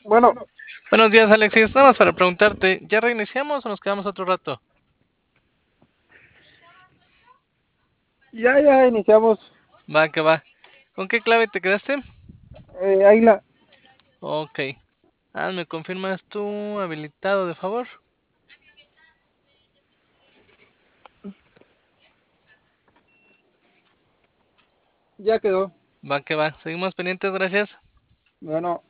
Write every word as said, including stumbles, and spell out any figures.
Bueno, Buenos días, Alexis. Nada más para preguntarte, ¿ya reiniciamos o nos quedamos otro rato? ya, ya iniciamos. Va, que va. ¿Con qué clave te quedaste? Eh, Águila, Ok. Ah, ¿me confirmas tú habilitado, de favor? ya quedó. Va, que va. Seguimos pendientes, gracias. Bueno.